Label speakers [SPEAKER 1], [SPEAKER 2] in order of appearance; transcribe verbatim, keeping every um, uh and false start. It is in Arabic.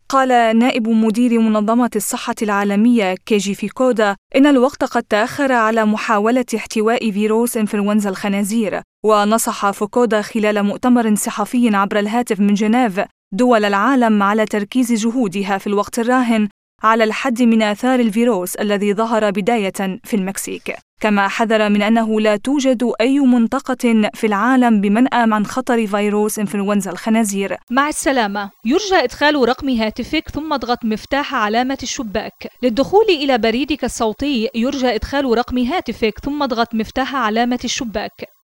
[SPEAKER 1] قال نائب مدير منظمة الصحة العالمية كيجي فيكودا إن الوقت قد تأخر على محاولة احتواء فيروس إنفلونزا الخنازير. ونصح فوكودا خلال مؤتمر صحفي عبر الهاتف من جنيف دول العالم على تركيز جهودها في الوقت الراهن على الحد من آثار الفيروس الذي ظهر بداية في المكسيك. كما حذر من أنه لا توجد أي منطقة في العالم بمنأى عن خطر فيروس إنفلونزا الخنازير.
[SPEAKER 2] مع السلامة. يرجى إدخال رقم هاتفك ثم اضغط مفتاح علامة الشباك. للدخول إلى بريدك الصوتي يرجى إدخال رقم هاتفك ثم اضغط مفتاح علامة الشباك.